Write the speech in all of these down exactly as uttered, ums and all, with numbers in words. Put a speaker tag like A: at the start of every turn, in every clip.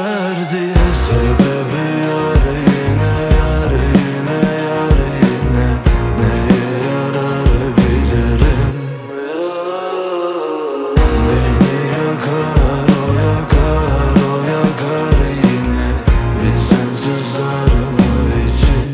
A: diye. Sebebi yar yine, yar yine, yar yine. Neye yarar bilirim. Beni yakar, o yakar, o yakar yine. Bir sensiz arama için.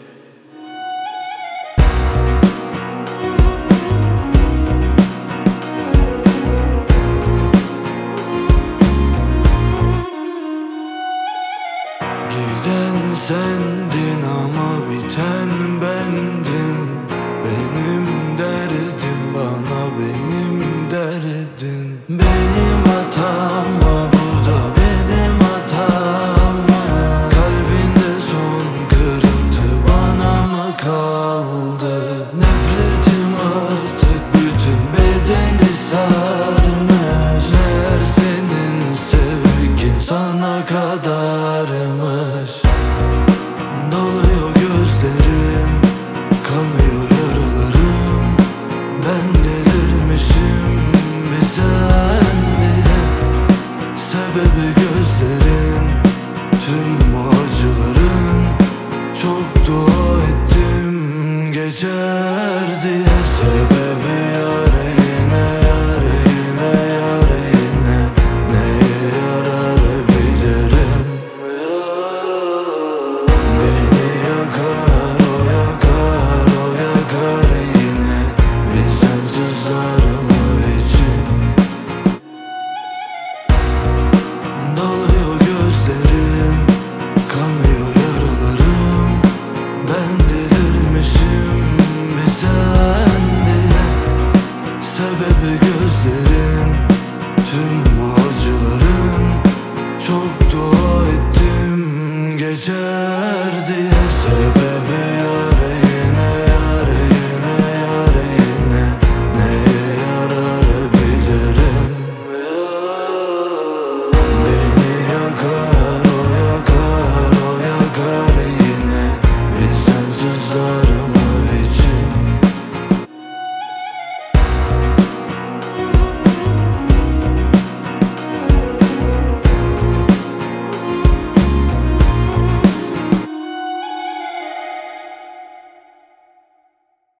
A: Giden sendin ama biten bendim. Benim derdim bana benim derdin. Benim hatam mı bu da benim hatam mı? Kalbinde son kırıntı bana mı kaldı? Nefretim artık bütün bedeni sarmış. Meğer senin sevgin sana kadarmış. Doluyor gözlerim, kanıyor yaralarım. Ben delirmişim bir sen diye. Sebebi gözlerin, tüm bu acıların. Çok dua ettim geçer diye. Sebebi yar yine, yar yine, yar yine. Neye yarar bilirim. Beni yakar, o yakar, o yakar yine. Bir sensiz arama için. Doluyor gözlerim, kanıyor yaralarım. Ben delirmişim bir sen diye. Sebebi gözlerin, tüm bu acıların. Çok dua ettim geçer